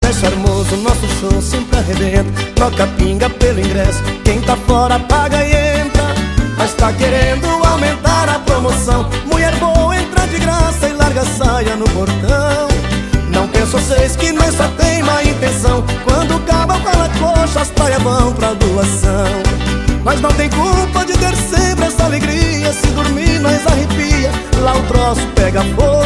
é charmoso, nosso show sempre arrebenta. Troca pinga pelo ingresso, quem tá fora paga e entra. Mas tá querendo aumentar a promoção. Mulher boa entra de graça e larga a saia no portão. Não pensam vocês que nós só tem má intenção. Quando acaba com a coxa, as praias vão pra doação. Nós não tem culpa de ter sempre essa alegria. Se dormir nós arrepia, lá o troço pega fogo.